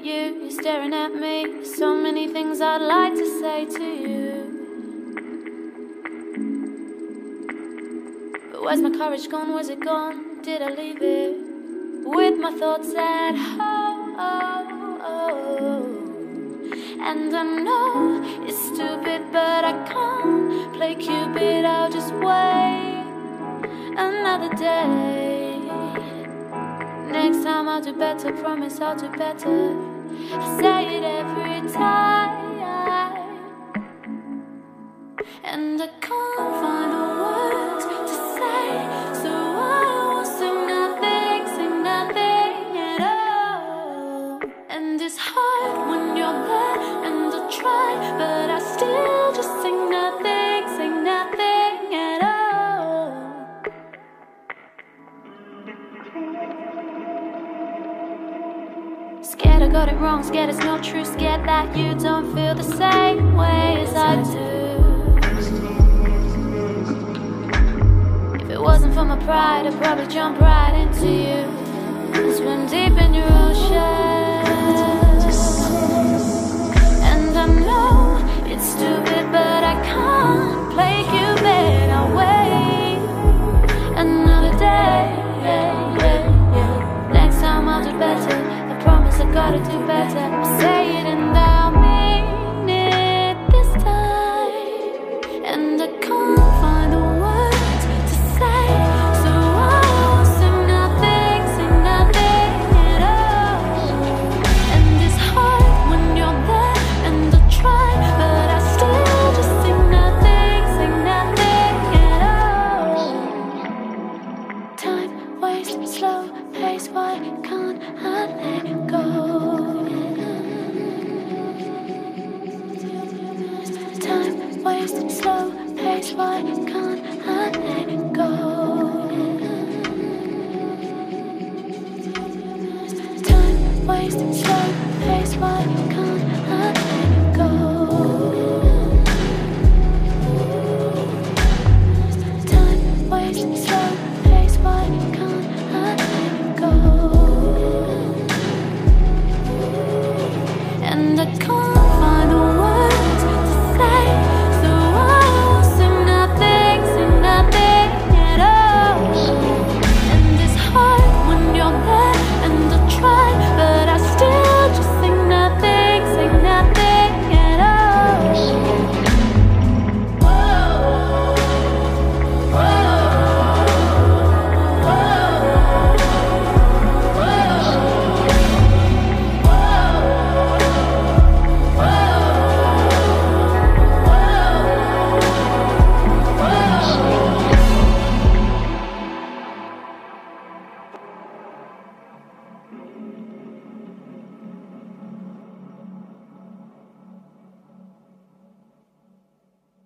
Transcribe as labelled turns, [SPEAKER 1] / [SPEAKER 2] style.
[SPEAKER 1] you, you're staring at me. There's so many things I'd like to say to you, but where's my courage gone? Where's it gone? Did I leave it with my thoughts at home? And I know it's stupid, but I can't play Cupid. I'll just wait another day. Next time I'll do better, promise I'll do better. I say it every time, and I can't find the words to say, so I will sing nothing at all. And it's hard when you're there, and I try, but I still just sing nothing at all. Scared I got it wrong, scared it's not true, scared that you don't feel the same way as I do. If it wasn't for my pride, I'd probably jump right into you, swim deep in your ocean. And I know it's stupid, but I can't play Cupid. I'll wait another day. Next time I'll do better, I promise I gotta do better. I'll say it and I'll mean it this time. And I can't find the words to say, so I'll sing nothing at all. And it's hard when you're there, and I try, but I still just sing nothing at all. Time waste, slow pace, why can't I let go? Time waste, slow pace, why